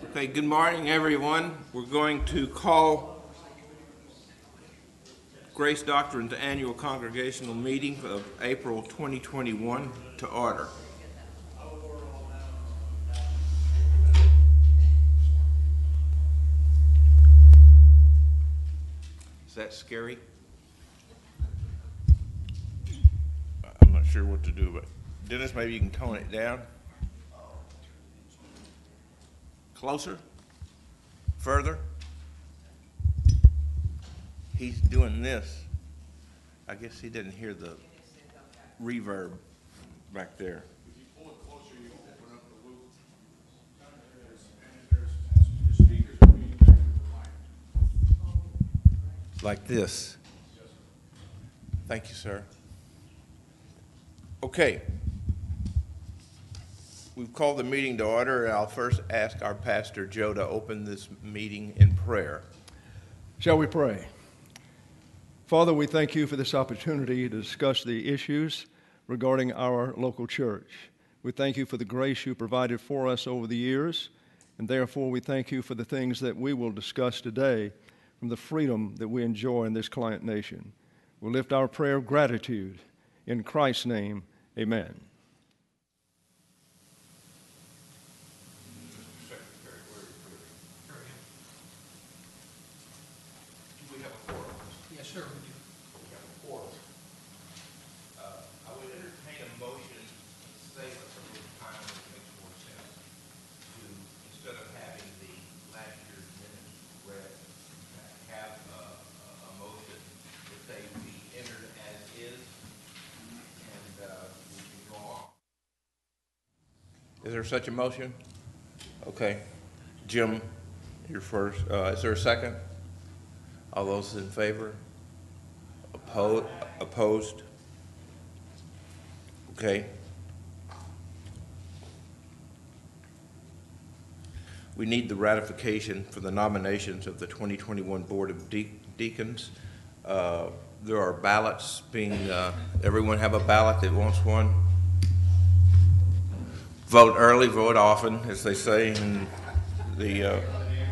Okay, good morning, everyone. We're going to call Grace Doctrine's annual congregational meeting of April 2021 to order. Is that scary? I'm not sure what to do, but Dennis, maybe you can tone it down. Closer? Further? He's doing this. I guess he didn't hear the reverb back there. If you pull it closer, you open up the loop. And the speakers are being back to the mic. Like this. Thank you, sir. Okay. We've called the meeting to order, and I'll first ask our pastor, Joe, to open this meeting in prayer. Shall we pray? Father, we thank you for this opportunity to discuss the issues regarding our local church. We thank you for the grace you provided for us over the years, and therefore we thank you for the things that we will discuss today from the freedom that we enjoy in this client nation. We lift our prayer of gratitude. In Christ's name, amen. Yes, sir, we do. I would entertain a motion to save us a little time, which makes more sense, to, instead of having the last year's minutes read, have a motion that they be entered as is, and we can go on. Is there such a motion? Okay. Jim, you're first. Is there a second? All those in favor? Opposed? Okay. We need the ratification for the nominations of the 2021 Board of Deacons. There are ballots being, everyone have a ballot that wants one? Vote early, vote often, as they say in the,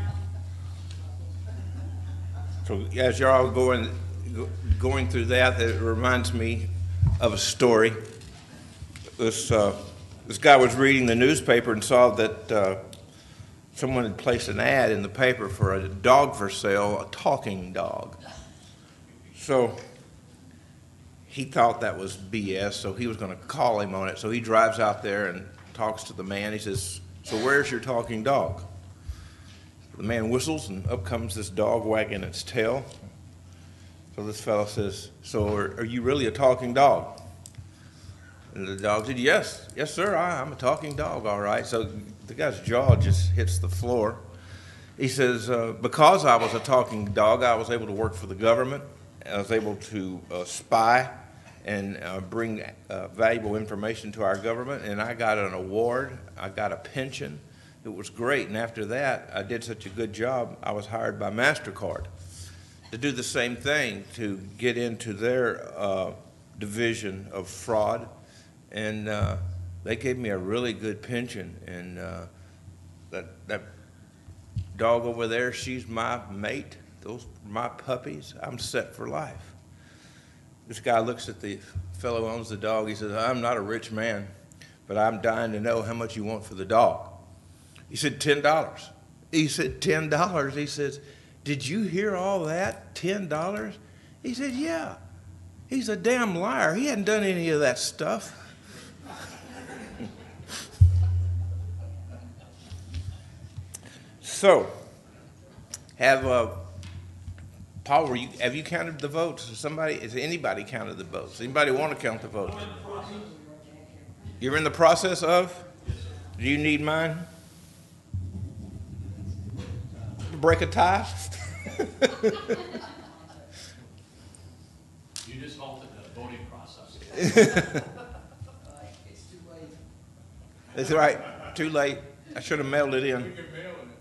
so as you're all going through that, it reminds me of a story. This guy was reading the newspaper and saw that someone had placed an ad in the paper for a dog for sale, a talking dog. So he thought that was BS, so he was going to call him on it. So he drives out there and talks to the man. He says, "So where's your talking dog?" The man whistles, and up comes this dog wagging its tail. So this fellow says, "So are you really a talking dog?" And the dog said, yes, sir, I'm a talking dog, all right. So the guy's jaw just hits the floor. He says, because I was a talking dog, I was able to work for the government. I was able to spy and bring valuable information to our government, and I got an award. I got a pension. It was great, and after that, I did such a good job, I was hired by MasterCard to do the same thing, to get into their division of fraud, and they gave me a really good pension, and that dog over there, she's my mate, those are my puppies, I'm set for life. This guy looks at the fellow who owns the dog, he says, "I'm not a rich man, but I'm dying to know how much you want for the dog." He said, $10. He said, $10? He says, "Did you hear all that? $10? He said, "Yeah." He's a damn liar. He hadn't done any of that stuff. So, Paul, have you counted the votes? Has anybody counted the votes? Anybody want to count the votes? You're in the process of? Do you need mine? To break a tie? You just halted the voting process. It's too late. That's right. Too late. I should have mailed it in. You can mail it.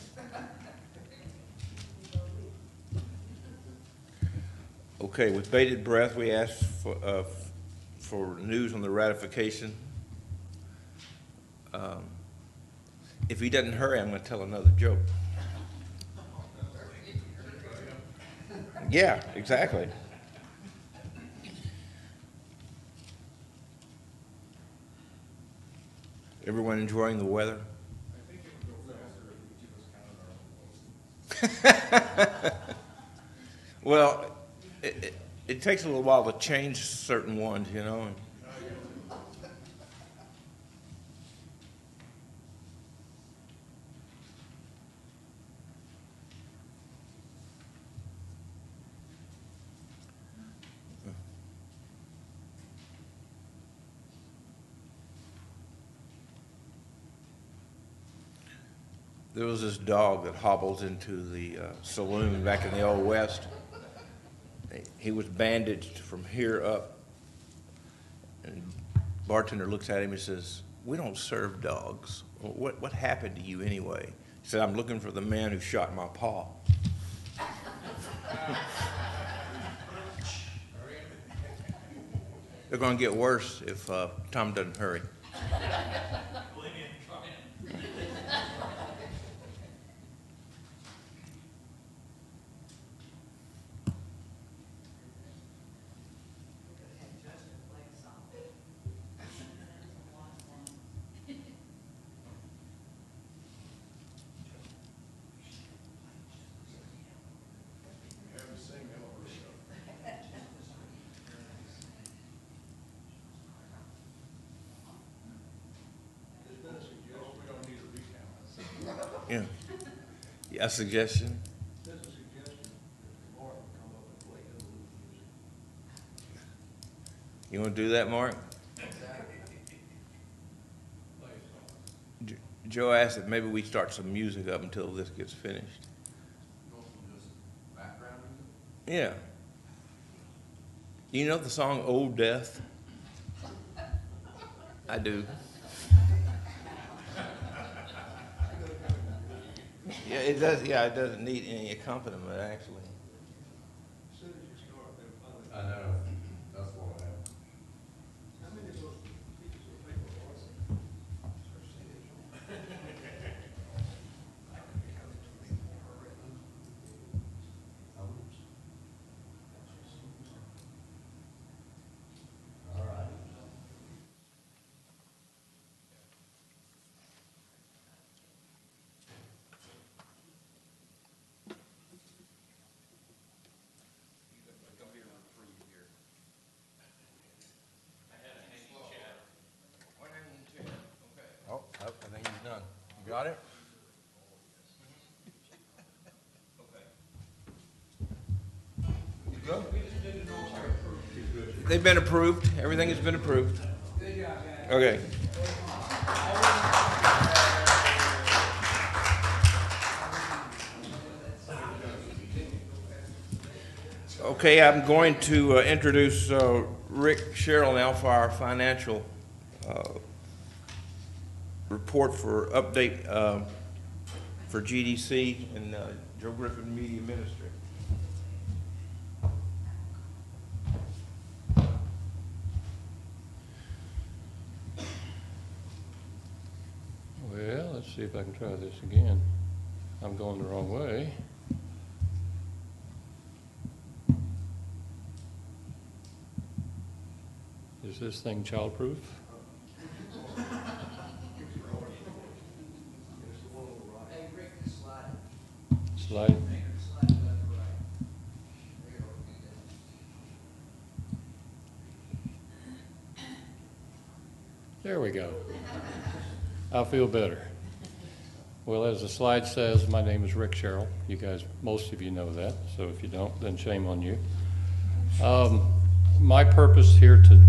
Okay, with bated breath, we ask for news on the ratification. If he doesn't hurry, I'm going to tell another joke. Yeah, exactly. Everyone enjoying the weather? I think it would go faster if each of us counted our own votes. Well, it takes a little while to change certain ones, you know. There was this dog that hobbles into the saloon back in the Old West. He was bandaged from here up. And bartender looks at him and says, "We don't serve dogs. What happened to you anyway?" He said, "I'm looking for the man who shot my paw." They're going to get worse if Tom doesn't hurry. Yeah. Yeah, a suggestion? There's a suggestion that Mark will come up and play Edelman music. You want to do that, Mark? Joe asked that maybe we start some music up until this gets finished. Background music? Yeah. You know the song Old Death? I do. Yeah, it does. Yeah, it doesn't need any accompaniment, actually. As soon as you start, they'll finally. I know, that's what happened. How many of those pieces of paper are there? All right. Oh, I think he's done. You got it? They've been approved. Everything has been approved. Okay. Okay, I'm going to introduce Rick Sherrill now for our financial report for update for GDC and Joe Griffin Media Ministry. Well, let's see if I can try this again. I'm going the wrong way. Is this thing childproof? Slide. There we go. I feel better. Well, as the slide says, my name is Rick Sherrill. You guys, most of you know that, so if you don't, then shame on you. My purpose here today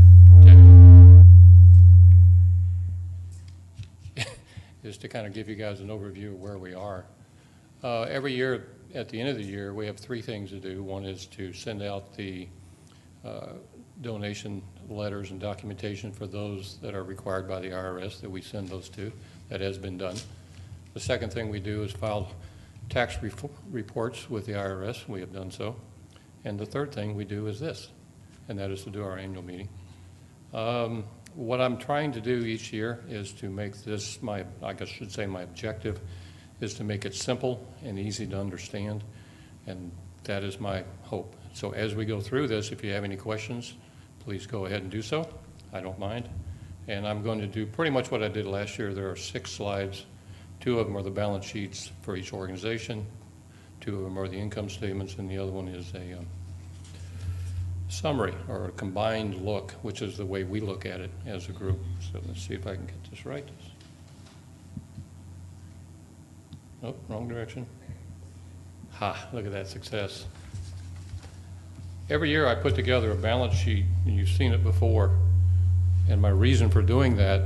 is to kind of give you guys an overview of where we are. Every year, at the end of the year, we have three things to do. One is to send out the donation letters and documentation for those that are required by the IRS that we send those to. That has been done. The second thing we do is file tax reports with the IRS. We have done so. And the third thing we do is this, and that is to do our annual meeting. What I'm trying to do each year is to make this my objective is to make it simple and easy to understand, and that is my hope. So as we go through this, if you have any questions, please go ahead and do so. I don't mind. And I'm going to do pretty much what I did last year. There are 6 slides. 2 of them are the balance sheets for each organization. 2 of them are the income statements, and the other one is a summary or a combined look, which is the way we look at it as a group. So let's see if I can get this right. Nope, wrong direction. Ha, look at that success. Every year I put together a balance sheet, and you've seen it before. And my reason for doing that,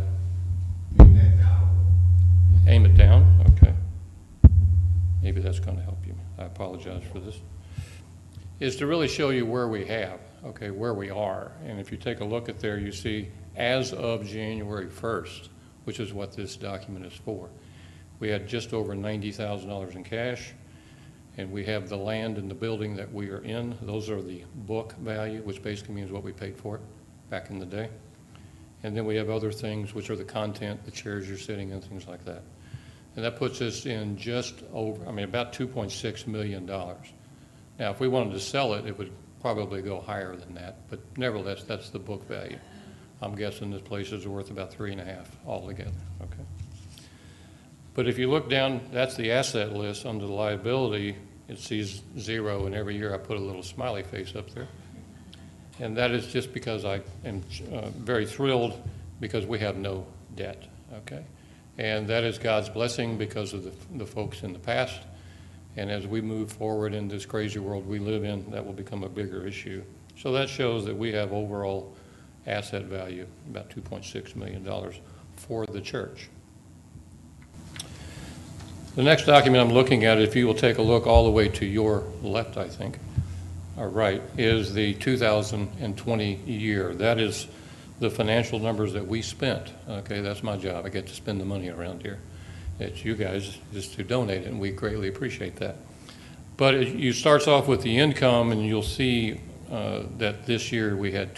aim it down, okay. Maybe that's going to help you. I apologize for this. Is to really show you where we have, okay, where we are. And if you take a look at there, you see as of January 1st, which is what this document is for, we had just over $90,000 in cash, and we have the land and the building that we are in. Those are the book value, which basically means what we paid for it back in the day. And then we have other things, which are the content, the chairs you're sitting in, things like that. And that puts us in just over, about $2.6 million. Now, if we wanted to sell it, it would probably go higher than that, but nevertheless, that's the book value. I'm guessing this place is worth about 3.5 altogether, okay? But if you look down, that's the asset list. Under the liability, it sees 0, and every year I put a little smiley face up there. And that is just because I am very thrilled because we have no debt, okay? And that is God's blessing because of the folks in the past. And as we move forward in this crazy world we live in, that will become a bigger issue. So that shows that we have overall asset value, about $2.6 million for the church. The next document I'm looking at, if you will take a look all the way to your left, I think, or right, is the 2020 year. That is the financial numbers that we spent. Okay, that's my job. I get to spend the money around here. It's you guys just to donate it, and we greatly appreciate that. But it starts off with the income, and you'll see that this year we had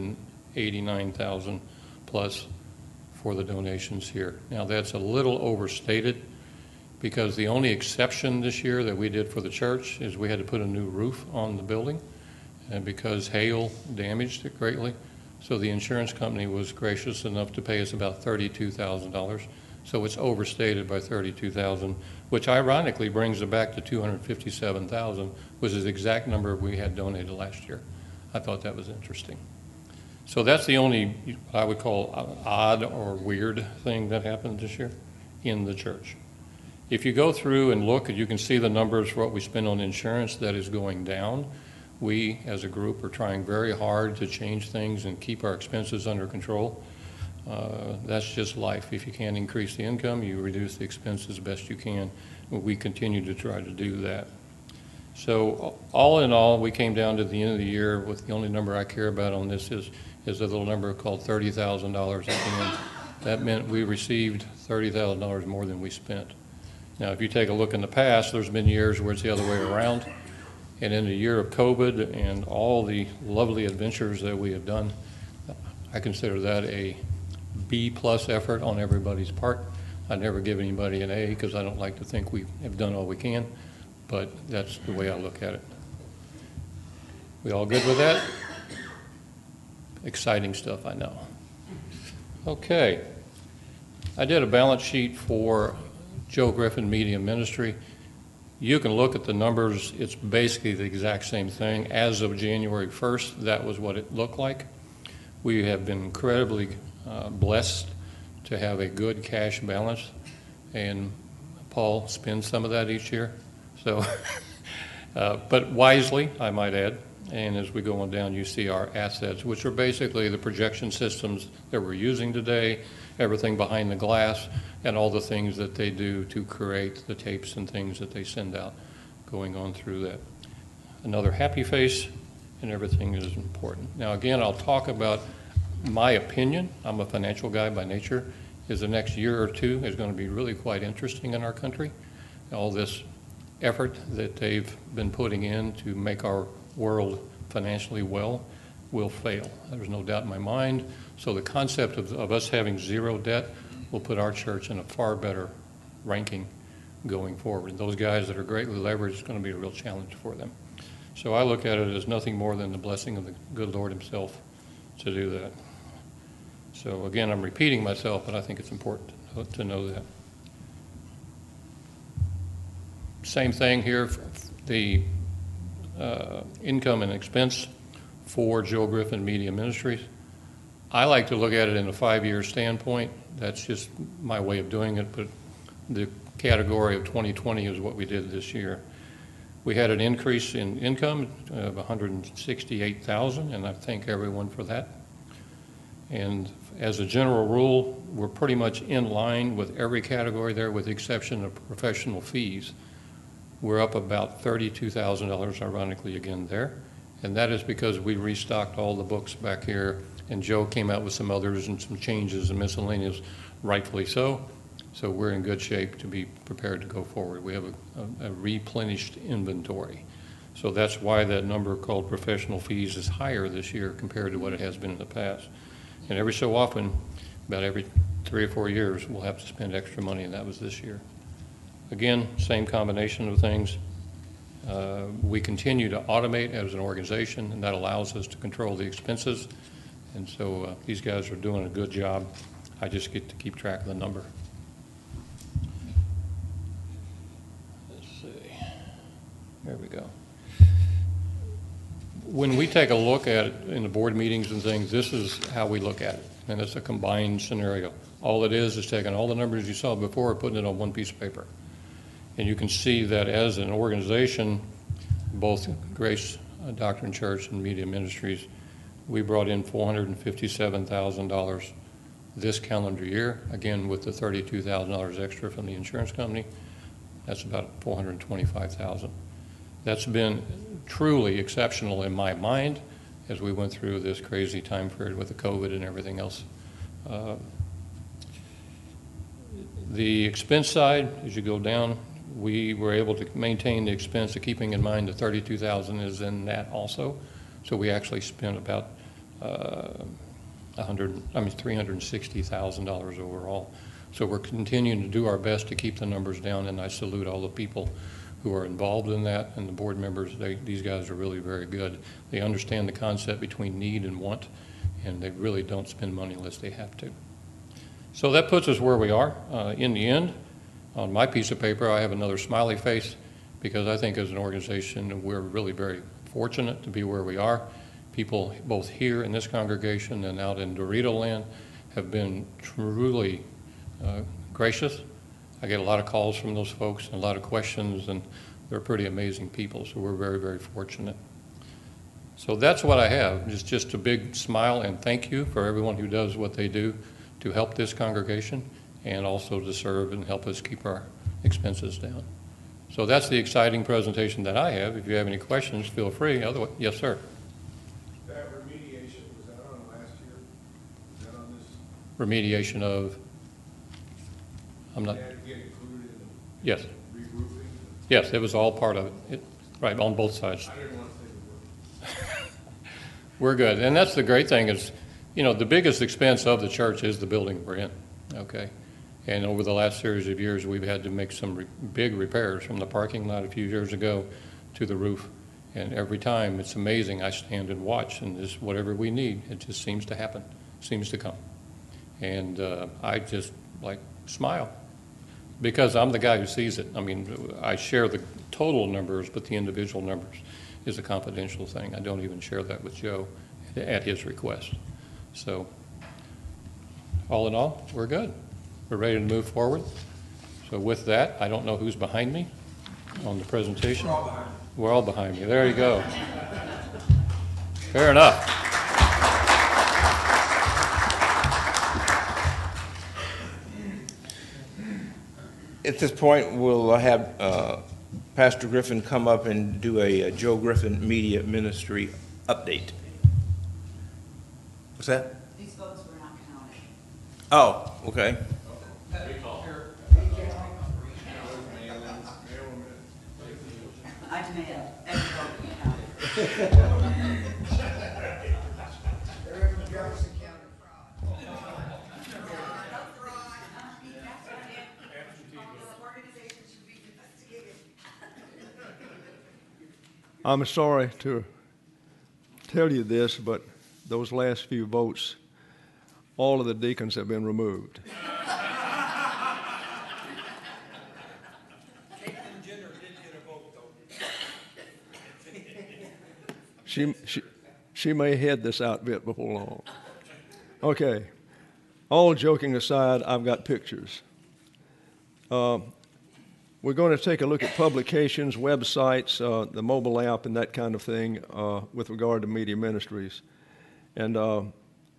$289,000 plus for the donations here. Now that's a little overstated because the only exception this year that we did for the church is we had to put a new roof on the building, and because hail damaged it greatly. So the insurance company was gracious enough to pay us about $32,000. So it's overstated by $32,000, which ironically brings it back to $257,000, which is the exact number we had donated last year. I thought that was interesting. So that's the only, I would call, odd or weird thing that happened this year in the church. If you go through and look, you can see the numbers for what we spend on insurance that is going down. We, as a group, are trying very hard to change things and keep our expenses under control. That's just life. If you can't increase the income, you reduce the expenses best you can. We continue to try to do that. So all in all, we came down to the end of the year with the only number I care about on this is a little number called $30,000 at the end. That meant we received $30,000 more than we spent. Now, if you take a look in the past, there's been years where it's the other way around. And in the year of COVID and all the lovely adventures that we have done, I consider that a B+ effort on everybody's part. I never give anybody an A because I don't like to think we have done all we can, but that's the way I look at it. We all good with that? Exciting stuff, I know. Okay. I did a balance sheet for Joe Griffin Media Ministry. You can look at the numbers. It's basically the exact same thing. As of January 1st, that was what it looked like. We have been incredibly blessed to have a good cash balance, and Paul spends some of that each year. So, but wisely, I might add. And as we go on down, you see our assets, which are basically the projection systems that we're using today, everything behind the glass, and all the things that they do to create the tapes and things that they send out going on through that. Another happy face, and everything is important. Now, again, I'll talk about my opinion. I'm a financial guy by nature. Is the next year or two is going to be really quite interesting in our country. All this effort that they've been putting in to make our world financially well will fail. There's no doubt in my mind. So the concept of us having zero debt will put our church in a far better ranking going forward. Those guys that are greatly leveraged is going to be a real challenge for them. So I look at it as nothing more than the blessing of the good Lord himself to do that. So again, I'm repeating myself, but I think it's important to know that. Same thing here, the income and expense for Joe Griffin Media Ministries. I like to look at it in a 5-year standpoint. That's just my way of doing it, but the category of 2020 is what we did this year. We had an increase in income of $168,000, and I thank everyone for that. And as a general rule, we're pretty much in line with every category there, with the exception of professional fees. We're up about $32,000, ironically, again there. And that is because we restocked all the books back here, and Joe came out with some others and some changes and miscellaneous, rightfully so. So we're in good shape to be prepared to go forward. We have a replenished inventory. So that's why that number called professional fees is higher this year compared to what it has been in the past. And every so often, about every 3 or 4 years, we'll have to spend extra money, and that was this year. Again, same combination of things. We continue to automate as an organization, and that allows us to control the expenses. And so these guys are doing a good job. I just get to keep track of the number. Let's see. There we go. When we take a look at it in the board meetings and things, this is how we look at it. And it's a combined scenario. All it is taking all the numbers you saw before and putting it on one piece of paper. And you can see that as an organization, both Grace Doctrine Church and Media Ministries, we brought in $457,000 this calendar year, again with the $32,000 extra from the insurance company. That's about $425,000. That's been truly exceptional in my mind as we went through this crazy time period with the COVID and everything else. The expense side, as you go down, we were able to maintain the expense of keeping in mind the $32,000 is in that also. So we actually spent about $360,000 overall. So we're continuing to do our best to keep the numbers down, and I salute all the people who are involved in that, and the board members. These guys are really very good. They understand the concept between need and want, and they really don't spend money unless they have to. So that puts us where we are. In the end, on my piece of paper, I have another smiley face, because I think as an organization, we're really very fortunate to be where we are. People both here in this congregation and out in Dorito land have been truly gracious. I get a lot of calls from those folks and a lot of questions, and they're pretty amazing people, so we're very, very fortunate. So that's what I have, just a big smile and thank you for everyone who does what they do to help this congregation and also to serve and help us keep our expenses down. So that's the exciting presentation that I have. If you have any questions, feel free. Otherwise, yes, sir. That remediation, was that on last year? Was that on this? Remediation of, I'm not, Did that get included in yes. the re-roofing? Yes, it was all part of it, right, on both sides. I didn't want to say the word. We're good. And that's the great thing is, you know, the biggest expense of the church is the building we're in, okay? And over the last series of years, we've had to make some big repairs from the parking lot a few years ago to the roof. And every time, it's amazing. I stand and watch, and just whatever we need, it just seems to happen, seems to come. And I just, like, smile, because I'm the guy who sees it. I mean, I share the total numbers, but the individual numbers is a confidential thing. I don't even share that with Joe at his request. So all in all, we're good. We're ready to move forward. So with that, I don't know who's behind me on the presentation. We're all behind you. We're all behind me. There you go. Fair enough. At this point, we'll have Pastor Griffin come up and do a Joe Griffin Media Ministry update. What's that? These votes were not counted. Oh, okay. I demand every vote be counted. I'm sorry to tell you this, but those last few votes, all of the deacons have been removed. She may head this outfit before long. Okay, all joking aside, I've got pictures. We're going to take a look at publications, websites, the mobile app, and that kind of thing with regard to Media Ministries. And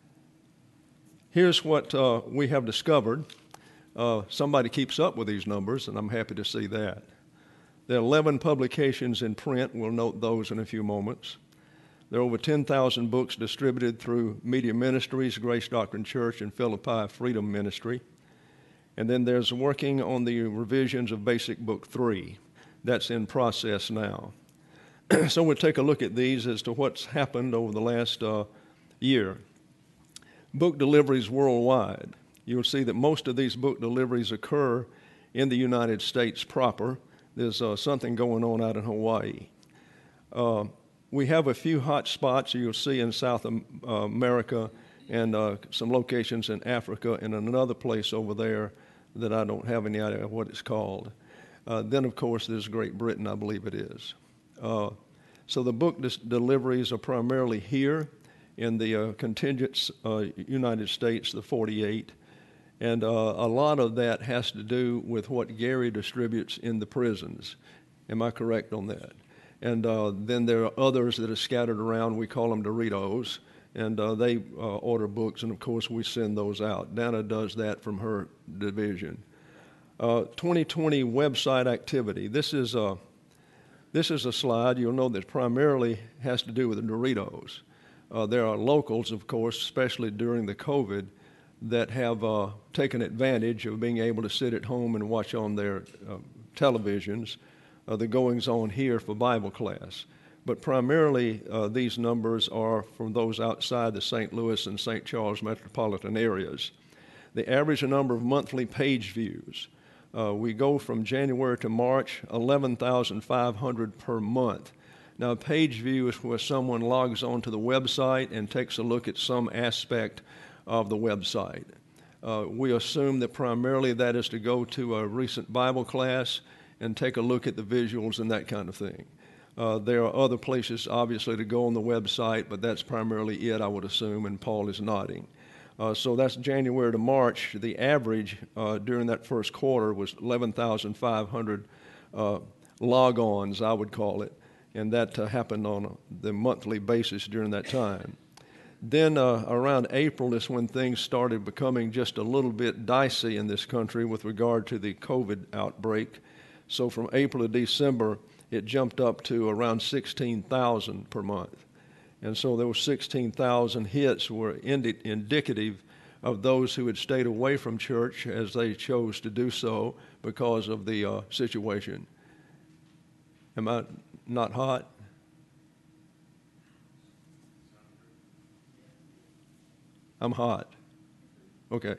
here's what we have discovered. Somebody keeps up with these numbers, and I'm happy to see that. There are 11 publications in print. We'll note those in a few moments. There are over 10,000 books distributed through Media Ministries, Grace Doctrine Church, and Philippi Freedom Ministry. And then there's working on the revisions of Basic Book 3. That's in process now. So we'll take a look at these as to what's happened over the last year. Book deliveries worldwide. You'll see that most of these book deliveries occur in the United States proper. There's something going on out in Hawaii. We have a few hot spots you'll see in South America and some locations in Africa and another place over there that I don't have any idea what it's called. Then, of course, there's Great Britain, I believe it is. So the book deliveries are primarily here in the contingent United States, the 48. And a lot of that has to do with what Gary distributes in the prisons. Am I correct on that? And then there are others that are scattered around. We call them Doritos. And they order books, and of course we send those out. Dana does that from her division. 2020 website activity. This is a slide you'll know that primarily has to do with the Doritos. There are locals, of course, especially during the COVID, that have taken advantage of being able to sit at home and watch on their televisions the goings-on here for Bible class. But primarily, these numbers are from those outside the St. Louis and St. Charles metropolitan areas. The average number of monthly page views. We go from January to March, 11,500 per month. Now, a page view is where someone logs on to the website and takes a look at some aspect of the website. We assume that primarily that is to go to a recent Bible class and take a look at the visuals and that kind of thing. There are other places, obviously, to go on the website, but that's primarily it, I would assume, and Paul is nodding. So that's January to March. The average during that first quarter was 11,500 log-ons, I would call it, and that happened on the monthly basis during that time. Then around April is when things started becoming just a little bit dicey in this country with regard to the COVID outbreak. So from April to December, it jumped up to around 16,000 per month. And so those 16,000 hits were indicative of those who had stayed away from church as they chose to do so because of the situation. Am I not hot? I'm hot. Okay.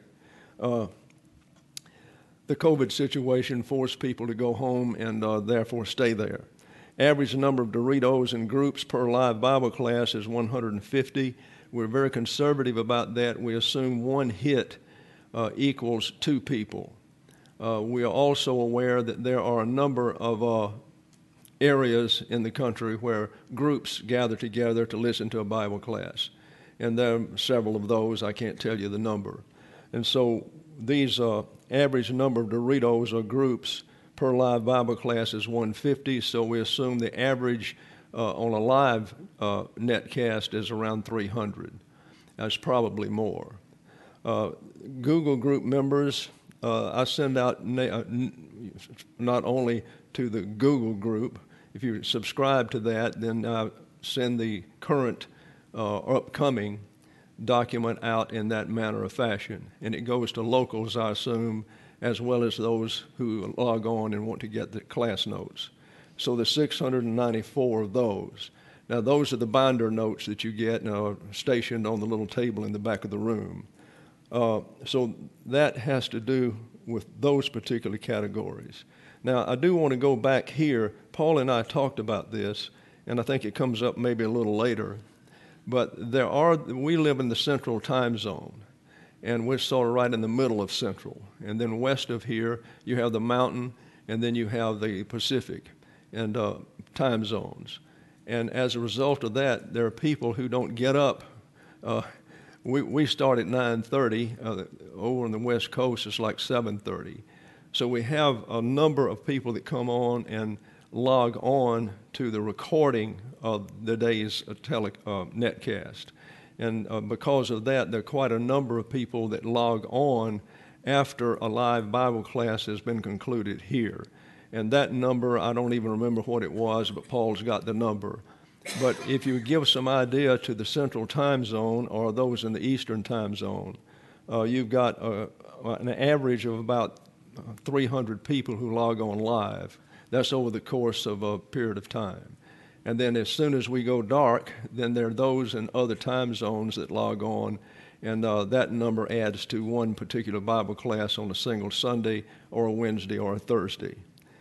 The COVID situation forced people to go home and therefore stay there. Average number of Doritos in groups per live Bible class is 150. We're very conservative about that. We assume one hit equals 2 people. We are also aware that there are a number of areas in the country where groups gather together to listen to a Bible class. And there are several of those. I can't tell you the number. And so these average number of Doritos or groups per live Bible class is 150, so we assume the average on a live netcast is around 300. That's probably more. Google group members, I send out not only to the Google group. If you subscribe to that, then I send the current or upcoming document out in that manner of fashion. And it goes to locals, I assume, as well as those who log on and want to get the class notes. So there's 694 of those. Now, those are the binder notes that you get and are stationed on the little table in the back of the room. So that has to do with those particular categories. Now, I do want to go back here. Paul and I talked about this, and I think it comes up maybe a little later. But we live in the central time zone, and we're sort of right in the middle of central. And then west of here, you have the mountain, and then you have the Pacific and time zones. And as a result of that, there are people who don't get up. We start at 9:30. Over on the West Coast, it's like 7:30. So we have a number of people that come on and log on to the recording of the day's netcast. And because of that, there are quite a number of people that log on after a live Bible class has been concluded here. And that number, I don't even remember what it was, but Paul's got the number. But if you give some idea to the central time zone or those in the eastern time zone, you've got an average of about 300 people who log on live. That's over the course of a period of time. And then as soon as we go dark, then there are those in other time zones that log on, and that number adds to one particular Bible class on a single Sunday or a Wednesday or a Thursday.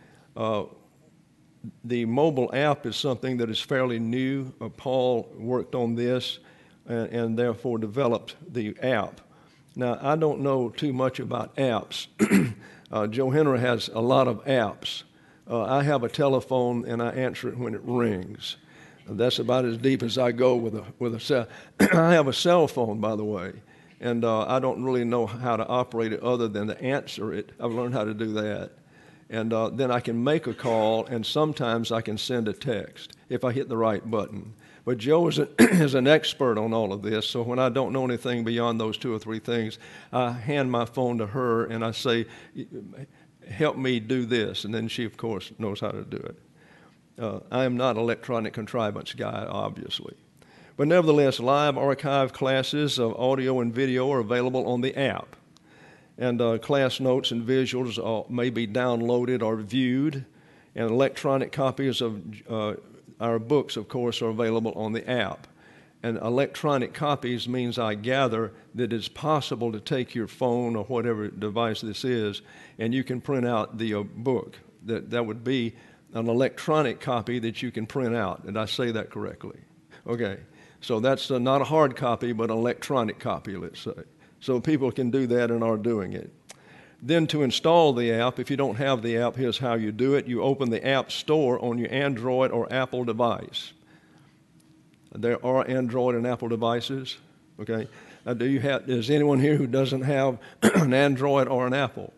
The mobile app is something that is fairly new. Paul worked on this and therefore developed the app. Now, I don't know too much about apps. Joe Henry has a lot of apps. I have a telephone and I answer it when it rings. That's about as deep as I go with a cell. I have a cell phone, by the way, and I don't really know how to operate it other than to answer it. I've learned how to do that. And then I can make a call, and sometimes I can send a text if I hit the right button. But Joe is an expert on all of this, so when I don't know anything beyond those two or three things, I hand my phone to her and I say, help me do this, and then she, of course, knows how to do it. I am not an electronic contrivance guy, obviously. But nevertheless, live archive classes of audio and video are available on the app. And class notes and visuals may be downloaded or viewed, and electronic copies of our books, of course, are available on the app. And electronic copies means, I gather, that it's possible to take your phone or whatever device this is, and you can print out the book. That would be an electronic copy that you can print out. Did I say that correctly? Okay. So that's not a hard copy, but an electronic copy, let's say. So people can do that and are doing it. Then to install the app, if you don't have the app, here's how you do it. You open the App Store on your Android or Apple device. There are Android and Apple devices, okay? Is anyone here who doesn't have an Android or an Apple?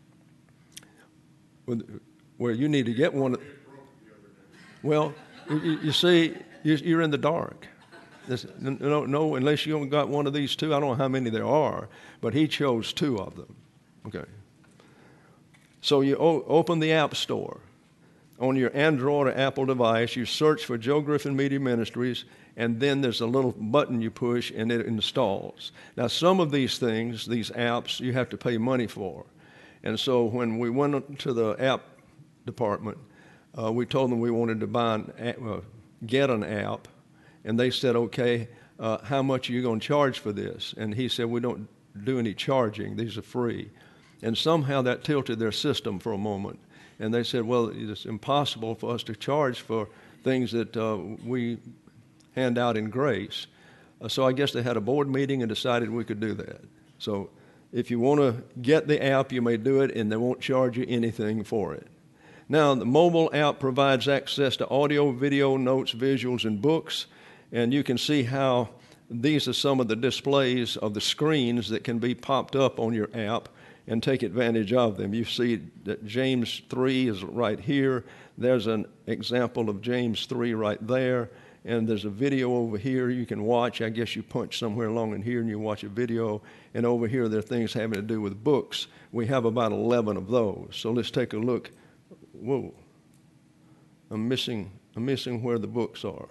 Well, you need to get one. Well, you see, you're in the dark. No, unless you haven't got one of these two. I don't know how many there are, but he chose two of them. Okay. So you open the App Store. On your Android or Apple device, you search for Joe Griffin Media Ministries, and then there's a little button you push, and it installs. Now, some of these things, these apps, you have to pay money for. And so when we went to the app department, we told them we wanted to get an app, and they said, okay, how much are you going to charge for this? And he said, we don't do any charging. These are free. And somehow that tilted their system for a moment. And they said, well, it's impossible for us to charge for things that we hand out in grace. So I guess they had a board meeting and decided we could do that. So if you want to get the app, you may do it, and they won't charge you anything for it. Now, the mobile app provides access to audio, video, notes, visuals, and books. And you can see how these are some of the displays of the screens that can be popped up on your app and take advantage of them. You see that James 3 is right here. There's an example of James 3 right there. And there's a video over here you can watch. I guess you punch somewhere along in here and you watch a video. And over here there are things having to do with books. We have about 11 of those. So let's take a look. Whoa. I'm missing where the books are.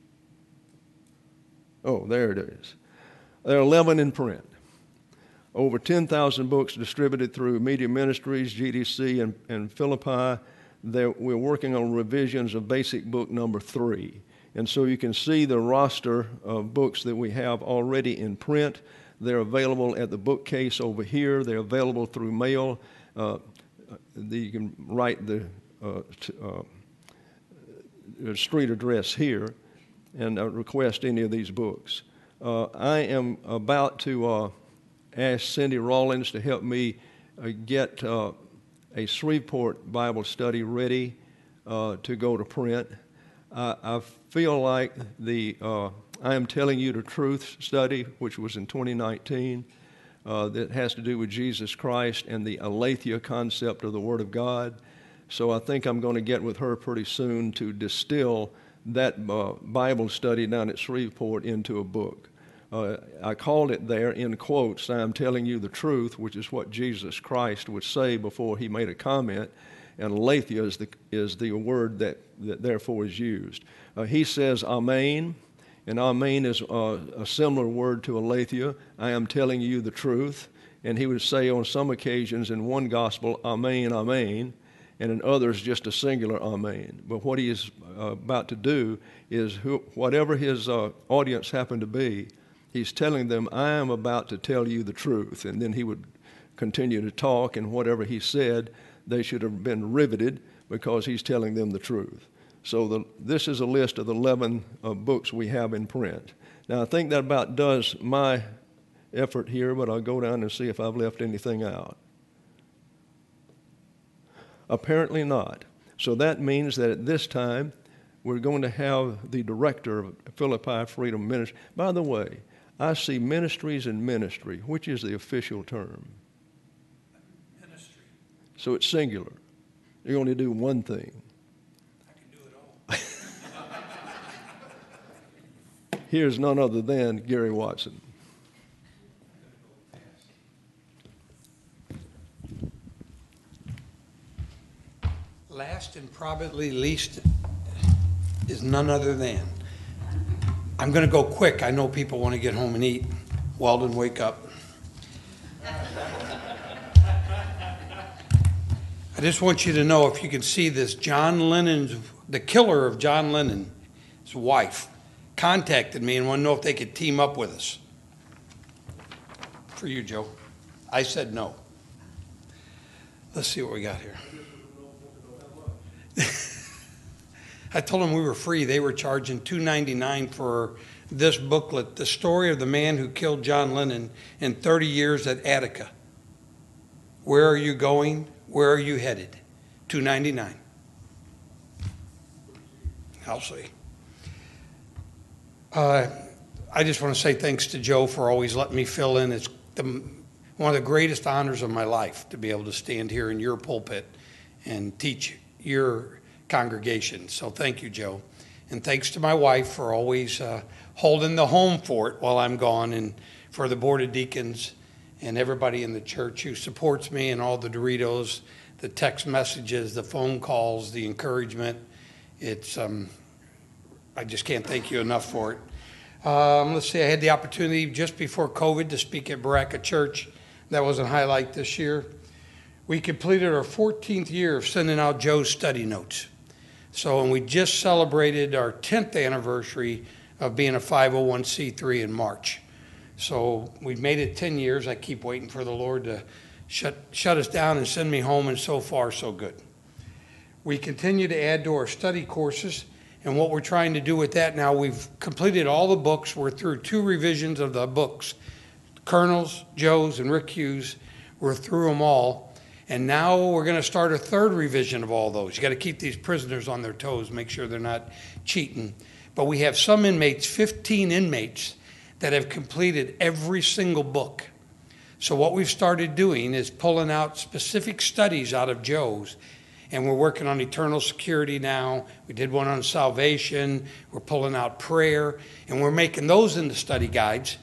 Oh, there it is. There are 11 in print. Over 10,000 books distributed through Media Ministries, GDC, and Philippi. We're working on revisions of basic book number 3. And so you can see the roster of books that we have already in print. They're available at the bookcase over here. They're available through mail. You can write street address here and request any of these books. I am about to ask Cindy Rawlins to help me get a Shreveport Bible study ready to go to print. I feel like the I Am Telling You the Truth study, which was in 2019, that has to do with Jesus Christ and the aletheia concept of the Word of God. So I think I'm going to get with her pretty soon to distill that Bible study down at Shreveport into a book. I called it there in quotes, I am telling you the truth, which is what Jesus Christ would say before he made a comment, and aletheia is the word that therefore is used. He says amen, and amen is a similar word to aletheia. I am telling you the truth, and he would say on some occasions in one gospel, amen, amen, and in others just a singular amen. But what he is about to do is whatever his audience happened to be, he's telling them, I am about to tell you the truth. And then he would continue to talk, and whatever he said, they should have been riveted because he's telling them the truth. So this is a list of the 11 books we have in print. Now, I think that about does my effort here, but I'll go down and see if I've left anything out. Apparently not. So that means that at this time, we're going to have the director of Philippi Freedom Ministry. By the way, I see ministries and ministry. Which is the official term? Ministry. So it's singular. You only do one thing. I can do it all. Here's none other than Gary Watson. Last and probably least is none other than. I'm going to go quick. I know people want to get home and eat. Weldon, wake up. I just want you to know, if you can see this, John Lennon's, the killer of John Lennon, his wife, contacted me and wanted to know if they could team up with us. For you, Joe. I said no. Let's see what we got here. I told them we were free. They were charging $2.99 for this booklet, The Story of the Man Who Killed John Lennon in 30 Years at Attica. Where are you going? Where are you headed? $2.99. I'll see. I just want to say thanks to Joe for always letting me fill in. It's one of the greatest honors of my life to be able to stand here in your pulpit and teach your congregation. So thank you, Joe. And thanks to my wife for always holding the home fort while I'm gone, and for the Board of Deacons and everybody in the church who supports me, and all the Doritos, the text messages, the phone calls, the encouragement. It's I just can't thank you enough for it. Let's see, I had the opportunity just before COVID to speak at Baraka Church. That was a highlight this year. We completed our 14th year of sending out Joe's study notes. So, and we just celebrated our 10th anniversary of being a 501c3 in March. So we've made it 10 years. I keep waiting for the Lord to shut us down and send me home, and so far, so good. We continue to add to our study courses, and what we're trying to do with that now, we've completed all the books. We're through 2 revisions of the books. Colonel's, Joe's, and Rick Hughes. We're through them all. And now we're going to start a 3rd revision of all those. You got to keep these prisoners on their toes, make sure they're not cheating. But we have some inmates, 15 inmates, that have completed every single book. So what we've started doing is pulling out specific studies out of Joe's, and we're working on eternal security now. We did one on salvation. We're pulling out prayer, and we're making those into study guides,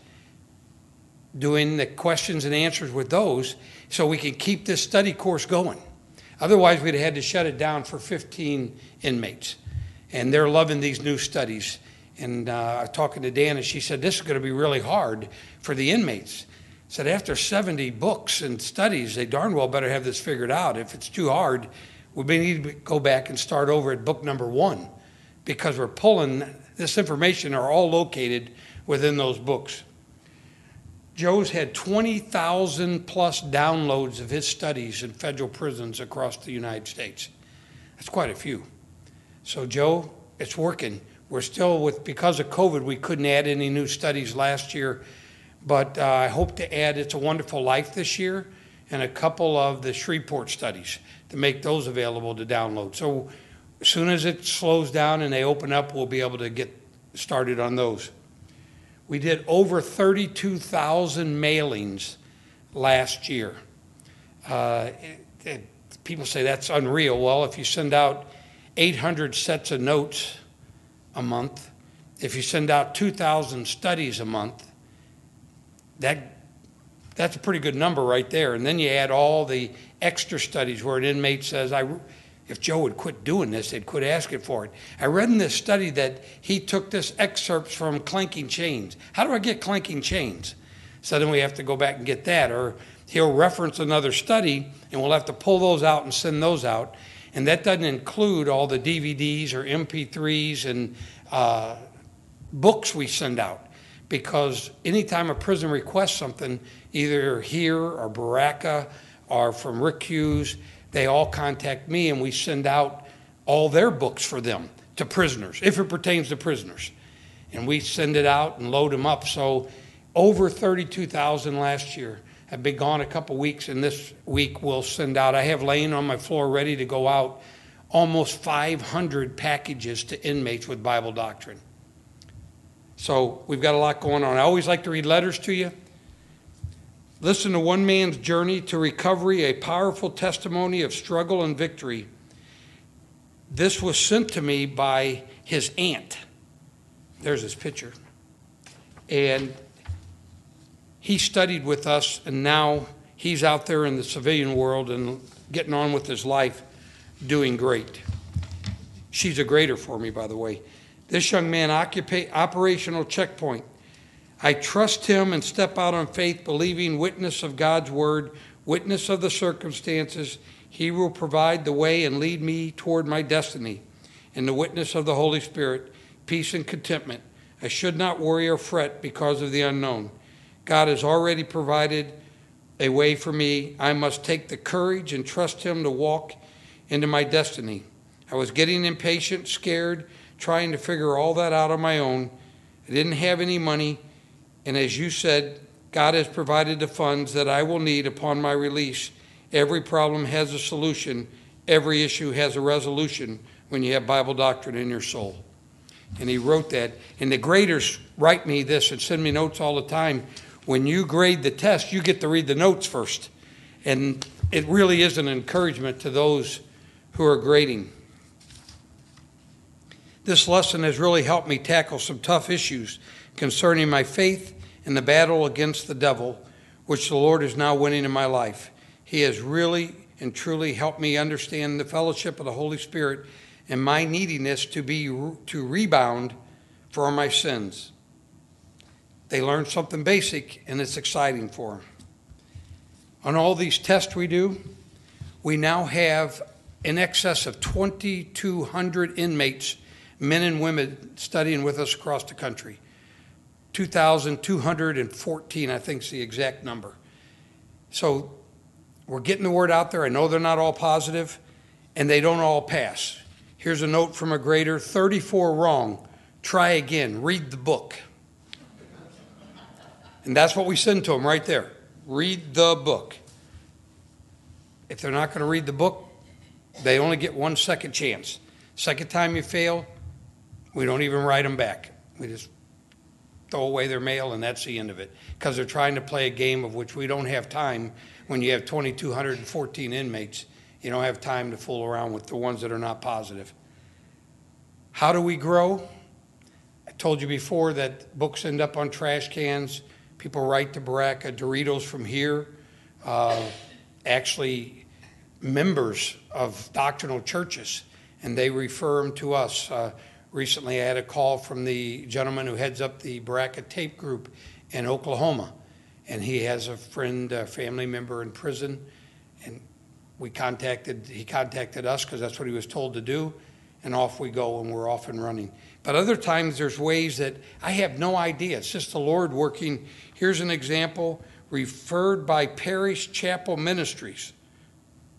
doing the questions and answers with those, so we can keep this study course going. Otherwise, we'd have had to shut it down for 15 inmates. And they're loving these new studies. And I was talking to Dan, and she said, this is going to be really hard for the inmates. I said, after 70 books and studies, they darn well better have this figured out. If it's too hard, we may need to go back and start over at book number 1, because we're pulling this information are all located within those books. Joe's had 20,000 plus downloads of his studies in federal prisons across the United States. That's quite a few. So Joe, it's working. We're still because of COVID, we couldn't add any new studies last year, but I hope to add It's a Wonderful Life this year and a couple of the Shreveport studies to make those available to download. So as soon as it slows down and they open up, we'll be able to get started on those. We did over 32,000 mailings last year. People say that's unreal. Well, if you send out 800 sets of notes a month, if you send out 2,000 studies a month, that's a pretty good number right there. And then you add all the extra studies where an inmate says, if Joe would quit doing this, they'd quit asking for it. I read in this study that he took this excerpts from Clanking Chains. How do I get Clanking Chains? So then we have to go back and get that. Or he'll reference another study, and we'll have to pull those out and send those out. And that doesn't include all the DVDs or MP3s and books we send out. Because anytime a prison requests something, either here or Baraka or from Rick Hughes, they all contact me and we send out all their books for them to prisoners, if it pertains to prisoners. And we send it out and load them up. So over 32,000 last year. I've been gone a couple weeks, and this week we'll send out, I have laying on my floor ready to go out, almost 500 packages to inmates with Bible doctrine. So we've got a lot going on. I always like to read letters to you. Listen to one man's journey to recovery, a powerful testimony of struggle and victory. This was sent to me by his aunt. There's his picture. And he studied with us, and now he's out there in the civilian world and getting on with his life, doing great. She's a grader for me, by the way. This young man, operational checkpoint. I trust him and step out on faith, believing witness of God's word, witness of the circumstances. He will provide the way and lead me toward my destiny. In the witness of the Holy Spirit, peace and contentment. I should not worry or fret because of the unknown. God has already provided a way for me. I must take the courage and trust him to walk into my destiny. I was getting impatient, scared, trying to figure all that out on my own. I didn't have any money. And as you said, God has provided the funds that I will need upon my release. Every problem has a solution. Every issue has a resolution when you have Bible doctrine in your soul. And he wrote that. And the graders write me this and send me notes all the time. When you grade the test, you get to read the notes first. And it really is an encouragement to those who are grading. This lesson has really helped me tackle some tough issues concerning my faith and the battle against the devil, which the Lord is now winning in my life. He has really and truly helped me understand the fellowship of the Holy Spirit and my neediness to rebound for my sins. They learn something basic, and it's exciting for them. On all these tests we do, we now have in excess of 2,200 inmates, men and women, studying with us across the country. 2,214, I think, is the exact number. So we're getting the word out there. I know they're not all positive, and they don't all pass. Here's a note from a grader, 34 wrong. Try again. Read the book. And that's what we send to them right there. Read the book. If they're not going to read the book, they only get 1 second chance. Second time you fail, we don't even write them back. We just throw away their mail, and that's the end of it. Because they're trying to play a game of which we don't have time. When you have 2,214 inmates, you don't have time to fool around with the ones that are not positive. How do we grow? I told you before that books end up on trash cans. People write to Baraka, Doritos from here. Actually, members of doctrinal churches, and they refer them to us. Recently, I had a call from the gentleman who heads up the Baraka Tape Group in Oklahoma, and he has a friend, a family member in prison, and he contacted us because that's what he was told to do, and off we go, and we're off and running. But other times there's ways that I have no idea. It's just the Lord working. Here's an example, referred by Parish Chapel Ministries.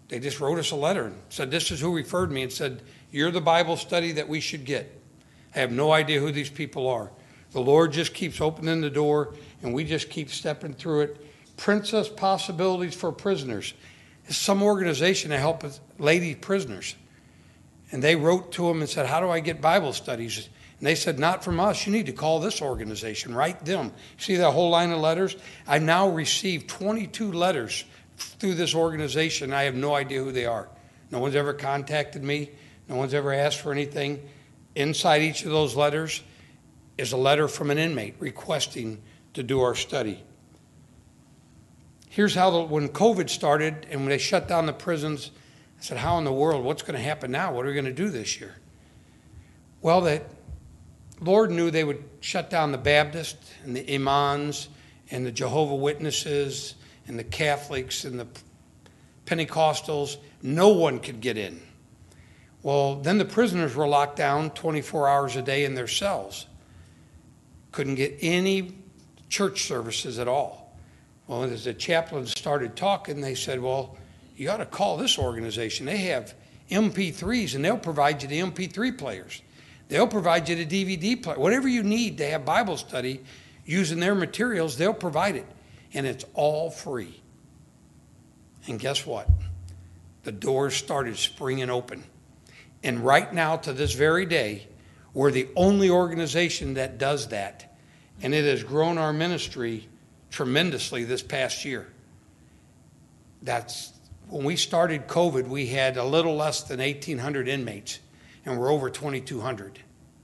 They just wrote us a letter and said, this is who referred me, and said, you're the Bible study that we should get. I have no idea who these people are. The Lord just keeps opening the door, and we just keep stepping through it. Princess Possibilities for Prisoners. It's some organization to help lady prisoners. And they wrote to them and said, how do I get Bible studies? And they said, not from us. You need to call this organization. Write them. See that whole line of letters? I've now received 22 letters through this organization. I have no idea who they are. No one's ever contacted me. No one's ever asked for anything. Inside each of those letters is a letter from an inmate requesting to do our study. Here's how, when COVID started and when they shut down the prisons, I said, how in the world, what's going to happen now? What are we going to do this year? Well, the Lord knew they would shut down the Baptists and the Imams and the Jehovah Witnesses and the Catholics and the Pentecostals. No one could get in. Well, then the prisoners were locked down 24 hours a day in their cells. Couldn't get any church services at all. Well, as the chaplains started talking, they said, well, you ought to call this organization. They have MP3s, and they'll provide you the MP3 players. They'll provide you the DVD player. Whatever you need to have Bible study using their materials, they'll provide it. And it's all free. And guess what? The doors started springing open. And right now, to this very day, we're the only organization that does that. And it has grown our ministry tremendously this past year. That's when we started COVID, we had a little less than 1,800 inmates, and we're over 2,200.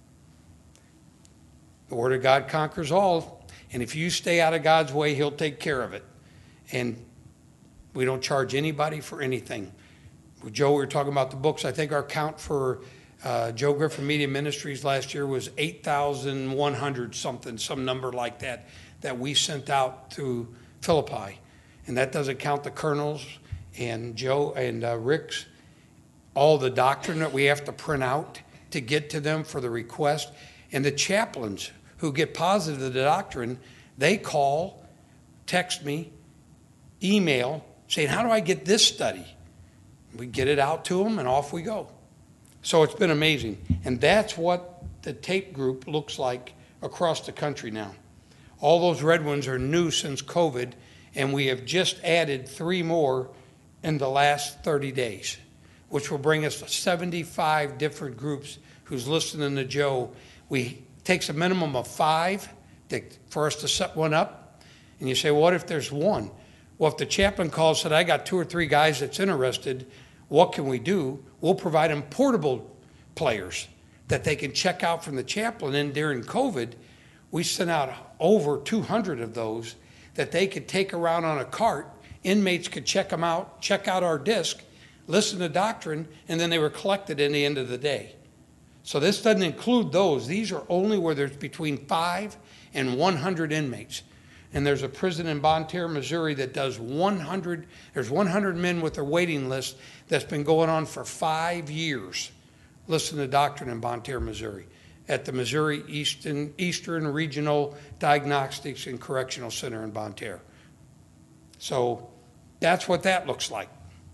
The Word of God conquers all, and if you stay out of God's way, He'll take care of it. And we don't charge anybody for anything. With Joe, we were talking about the books. I think our count for Joe Griffin Media Ministries last year was 8,100 something, some number like that, that we sent out to Philippi. And that doesn't count the colonels and Joe and Rick's, all the doctrine that we have to print out to get to them for the request. And the chaplains who get positive of the doctrine, they call, text me, email, saying, how do I get this study? We get it out to them, and off we go. So it's been amazing. And that's what the tape group looks like across the country now. All those red ones are new since COVID, and we have just added 3 more in the last 30 days, which will bring us to 75 different groups who's listening to Joe. It takes a minimum of 5 for us to set one up. And you say, well, what if there's one? Well, if the chaplain calls and said, I got 2 or 3 guys that's interested, what can we do? We'll provide them portable players that they can check out from the chaplain. And during COVID, we sent out over 200 of those that they could take around on a cart. Inmates could check them out, check out our disc, listen to doctrine, and then they were collected in the end of the day. So this doesn't include those. These are only where there's between 5 and 100 inmates. And there's a prison in Bonne Terre, Missouri that does 100, there's 100 men with a waiting list that's been going on for 5 years. Listen to doctrine in Bonne Terre, Missouri, at the Missouri Eastern Regional Diagnostics and Correctional Center in Bonne Terre. So that's what that looks like.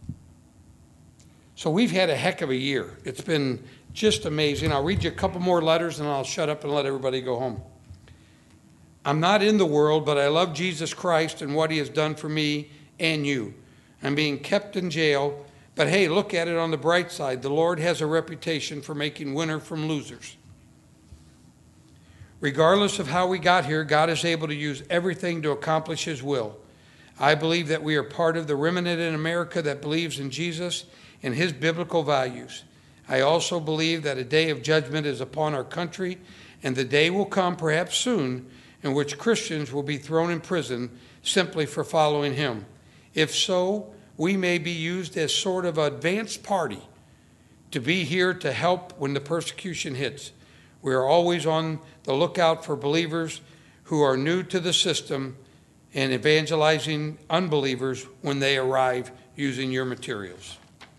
So we've had a heck of a year. It's been just amazing. I'll read you a couple more letters and I'll shut up and let everybody go home. I'm not in the world, but I love Jesus Christ and what He has done for me and you. I'm being kept in jail, but hey, look at it on the bright side. The Lord has a reputation for making winners from losers. Regardless of how we got here, God is able to use everything to accomplish His will. I believe that we are part of the remnant in America that believes in Jesus and His biblical values. I also believe that a day of judgment is upon our country, and the day will come, perhaps soon, in which Christians will be thrown in prison simply for following Him. If so, we may be used as sort of an advanced party to be here to help when the persecution hits. We are always on the lookout for believers who are new to the system and evangelizing unbelievers when they arrive using your materials.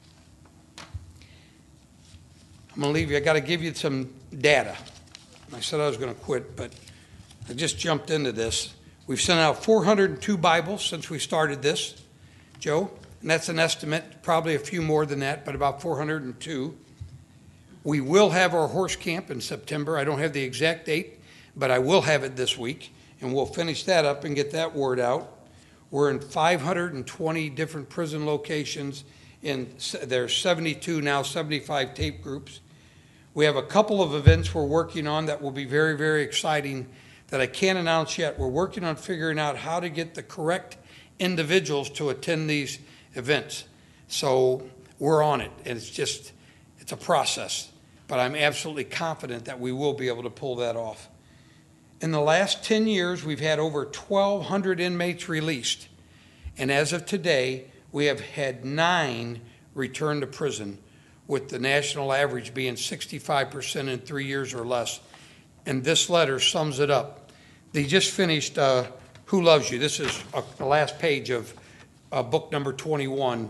I'm going to leave you. I got to give you some data. I said I was going to quit, but I just jumped into this. We've sent out 402 Bibles since we started this. Joe, and that's an estimate, probably a few more than that, but about 402. We will have our horse camp in September. I don't have the exact date, but I will have it this week, and we'll finish that up and get that word out. We're in 520 different prison locations, and there's 72 now, 75 tape groups. We have a couple of events we're working on that will be very, very exciting that I can't announce yet. We're working on figuring out how to get the correct individuals to attend these events. So we're on it, and it's a process. But I'm absolutely confident that we will be able to pull that off. In the last 10 years, we've had over 1,200 inmates released. And as of today, we have had 9 return to prison, with the national average being 65% in 3 years or less. And this letter sums it up. They just finished Who Loves You? This is the last page of book number 21,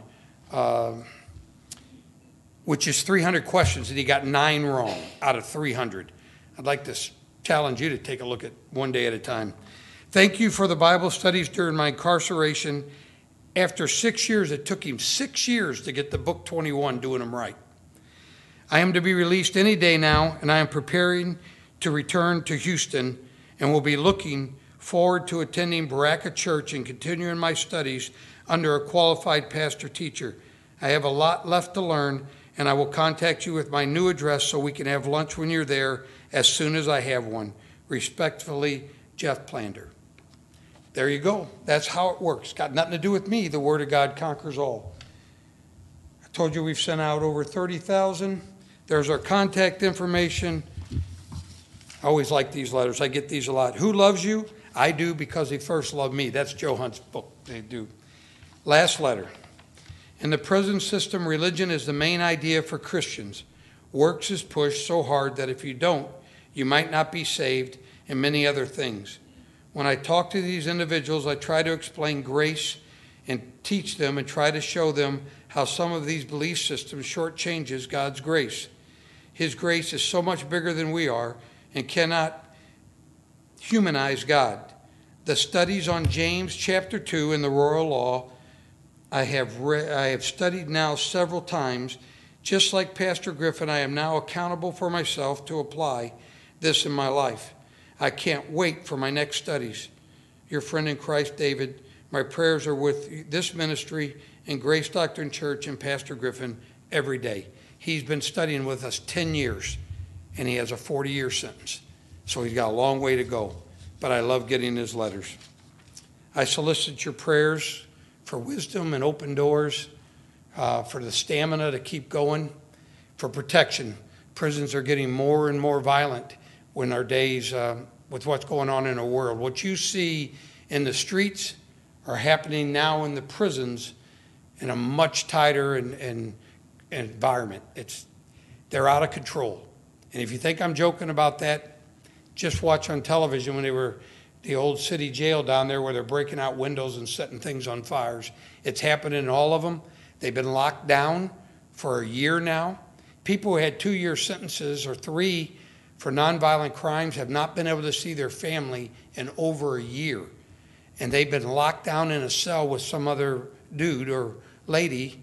which is 300 questions, and he got 9 wrong out of 300. I'd like to challenge you to take a look at one day at a time. Thank you for the Bible studies during my incarceration. After 6 years, it took him 6 years to get the book 21 doing them right. I am to be released any day now, and I am preparing to return to Houston and will be looking forward to attending Baraka Church and continuing my studies under a qualified pastor teacher. I have a lot left to learn, and I will contact you with my new address so we can have lunch when you're there as soon as I have one. Respectfully, Jeff Plander. There you go. That's how it works. Got nothing to do with me. The Word of God conquers all. I told you we've sent out over 30,000. There's our contact information. I always like these letters. I get these a lot. Who loves you? I do, because he first loved me. That's Joe Hunt's book. They do. Last letter. In the prison system, religion is the main idea for Christians. Works is pushed so hard that if you don't, you might not be saved, and many other things. When I talk to these individuals, I try to explain grace and teach them and try to show them how some of these belief systems shortchanges God's grace. His grace is so much bigger than we are and cannot humanize God. The studies on James chapter 2 in the Royal Law I have studied now several times. Just like Pastor Griffin, I am now accountable for myself to apply this in my life. I can't wait for my next studies. Your friend in Christ, David. My prayers are with this ministry and Grace Doctrine Church and Pastor Griffin every day. He's been studying with us 10 years, and he has a 40-year sentence. So he's got a long way to go. But I love getting his letters. I solicit your prayers for wisdom and open doors, for the stamina to keep going, for protection. Prisons are getting more and more violent in our days with what's going on in our world. What you see in the streets are happening now in the prisons in a much tighter environment. They're out of control. And if you think I'm joking about that, just watch on television when they were the old city jail down there where they're breaking out windows and setting things on fires. It's happening in all of them. They've been locked down for a year now. People who had 2-year sentences or 3 for nonviolent crimes have not been able to see their family in over a year. And they've been locked down in a cell with some other dude or lady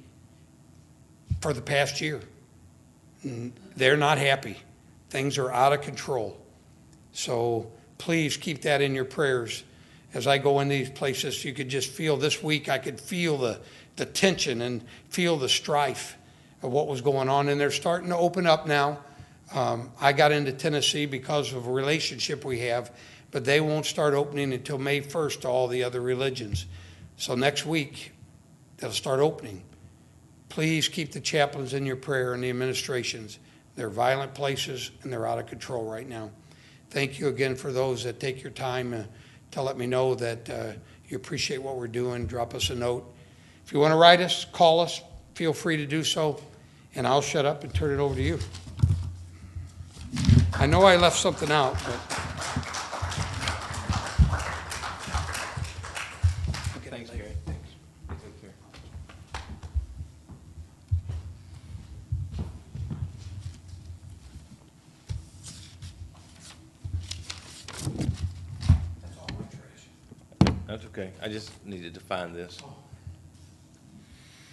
for the past year. And they're not happy. Things are out of control. So please keep that in your prayers. As I go in these places, you could just feel this week, I could feel the tension and feel the strife of what was going on. And they're starting to open up now. I got into Tennessee because of a relationship we have, but they won't start opening until May 1st to all the other religions. So next week, they'll start opening. Please keep the chaplains in your prayer and the administrations. They're violent places and they're out of control right now. Thank you again for those that take your time to let me know that you appreciate what we're doing. Drop us a note. If you want to write us, call us, feel free to do so, and I'll shut up and turn it over to you. I know I left something out, but... Thanks, Gary. Thanks. Take care. That's okay. I just needed to find this.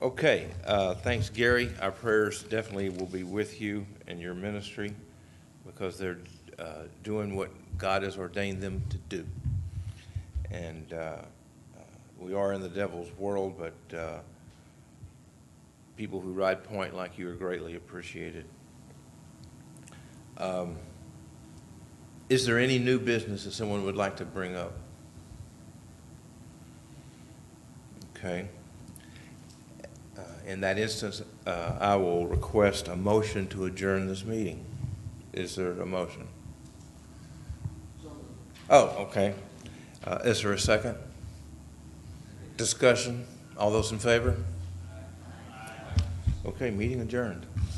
Okay, thanks, Gary. Our prayers definitely will be with you and your ministry because they're doing what God has ordained them to do. And we are in the devil's world, but people who ride point like you are greatly appreciated. Is there any new business that someone would like to bring up? Okay. In that instance, I will request a motion to adjourn this meeting. Is there a motion? Oh, okay. Is there a second? Discussion? All those in favor? Okay, meeting adjourned.